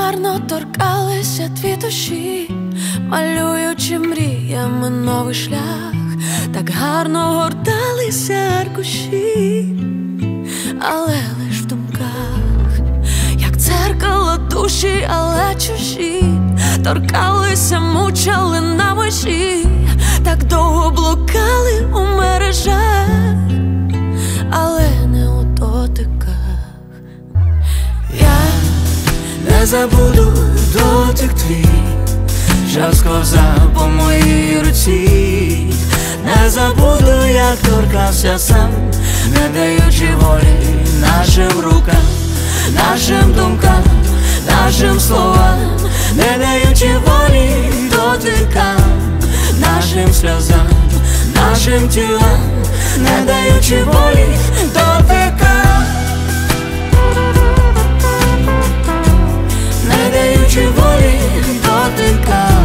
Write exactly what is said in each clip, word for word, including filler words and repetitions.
гарно торкалися тві душі, малюючи мріями новий шлях, так гарно горталися аркуші, але лиш в думках, як дзеркало душі, але чужі, торкалися, мучали на межі, так довго блукали у мережах, але не у дотиках. Я не забуду дотик твій, що сковзав по моїй руці. Не забуду, як торкався сам, не даючи волі нашим рукам, нашим думкам, нашим словам, не даючи волі дотикам, нашим сльозам, нашим тілам, не даючи волі дотикам, не даючи волі дотикам.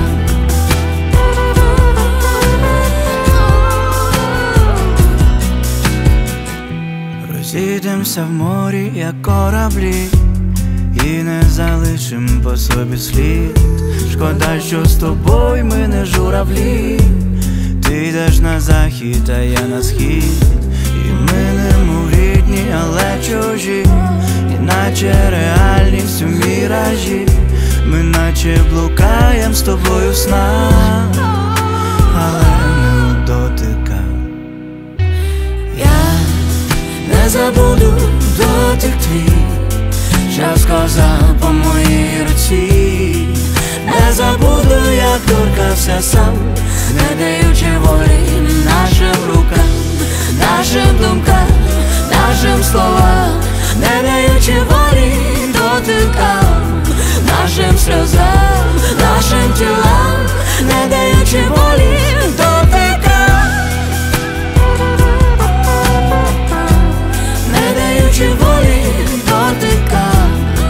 Розійдемося в морі, як кораблі, і не залишим по собі слід. Шкода, що з тобою ми не журавлі. Ти йдеш на захід, а я на схід, і ми немов рідні, але чужі, іначе реальність у міражі. Ми наче блукаєм з тобою в снах, але не у дотиках. Я не забуду дотик твій, що сковзав по моїй руці. Не забуду, як торкався сам, не даючи волі нашим рукам, нашим думкам, нашим словам, не даючи волі дотикам, нашим сльозам, нашим тілам, не даючи волі дотикам, не даючи волі дотикам,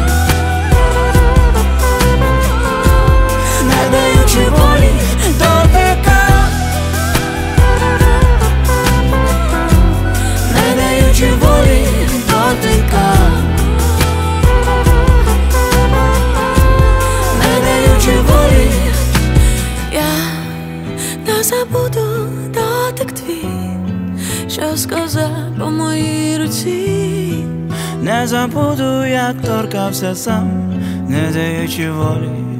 не даючи волі дотикам, не даючи волі дотикам, не даючи волі. Я не забуду дотик твій, що сказав по моїй руці. Не забуду, як торкався сам, не даючи волі